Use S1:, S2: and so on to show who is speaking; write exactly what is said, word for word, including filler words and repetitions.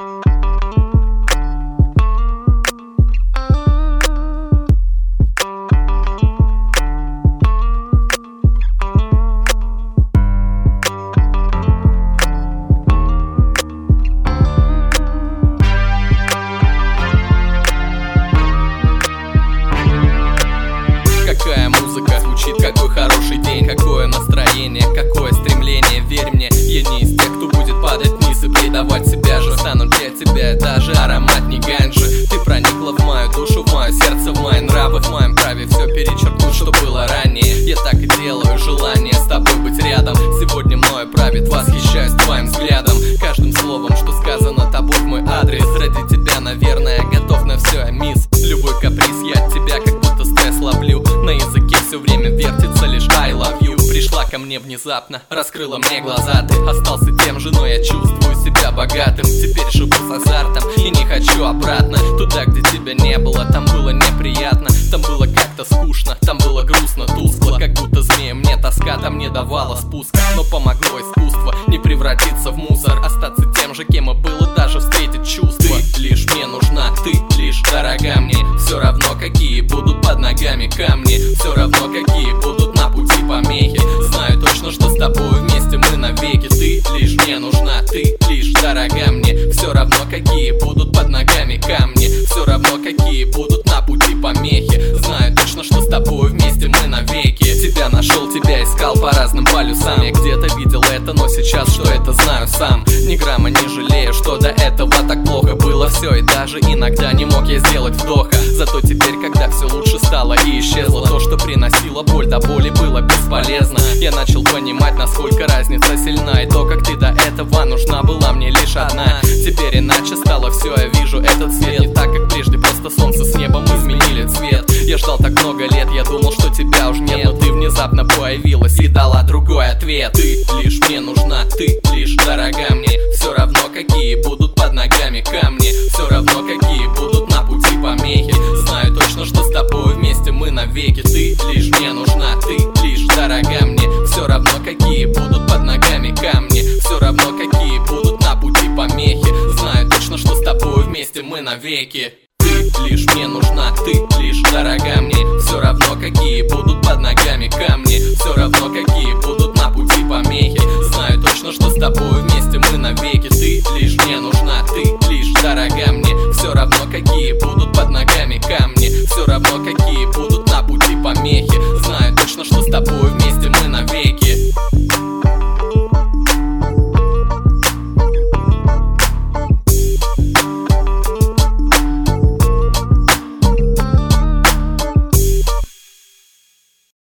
S1: Какая музыка звучит, какой хороший день, какое настроение, какое стремление. Верь мне, я не из тех, кто будет падать вниз и предавать себя же. Стану для тебя даже аромат не ганджи. Ты проникла в мою душу, в мое сердце, в мои нравы, в моем праве все перечеркнуть, что было ранее. Я так и делаю, желание с тобой быть рядом. Сегодня мною правит, восхищаюсь твоим взглядом. Каждым словом, что сказано тобой в мой адрес. Ради тебя, наверное, готов на все, я мисс. Любой каприз, я от тебя как будто стресс ловлю. На языке все время вертится лишь I love you. Пришла ко мне внезапно, раскрыла мне глаза. Ты остался тем же, но я чувствую себя богатым. Теперь живу с азартом и не хочу обратно. Туда, где тебя не было, там было неприятно. Там было как-то скучно, там было грустно, тускло. Как будто змея мне тоска там не давала спуска. Но помогло искусство не превратиться в мусор. Остаться тем же, кем и было, даже встретить чувства. Ты лишь мне нужна, ты лишь дорога мне. Все равно какие будут под ногами камни, все равно какие будут на пути помехи. Знаю точно, что с тобой вместе мы навеки. Ты лишь мне нужна, ты лишь дорога мне. Все равно какие будут под ногами камни, все равно какие будут на пути помехи. Знаю точно, что с тобой вместе мы навеки. Тебя нашел, тебя искал по разным полюсам. Я где-то видел это, но сейчас что это знаю сам. Ни грамма не жалею, что до этого так плохо было все. И даже иногда не мог я сделать вдоха. Зато теперь, когда все лучше стало и исчезло то, что приносило боль, до боли было бесполезно. Я начал понимать, насколько разница сильна. И то, как ты до этого нужна была мне лишь одна. Теперь иначе стало все, я вижу этот свет. Не так, как прежде, просто солнце с небом изменили цвет. Я ждал так много лет, я думал, что тебя уж нет. Но ты внезапно появилась и дала другой ответ. Ты лишь мне нужна, ты лишь дорога мне. Все равно какие будут под ногами камни, все равно какие будут на пути помехи. Знаю точно, что с тобой вместе мы навеки. Ты лишь мне нужна, ты лишь дорога мне. Все равно какие будут под ногами камни, все равно какие будут на пути помехи. Знаю точно, что с тобой вместе мы навеки. Ты лишь мне нужна, ты лишь дорога мне. Все равно какие будут под ногами камни, все равно какие будут на пути помехи. Знаю точно, что с тобой вместе мы навеки.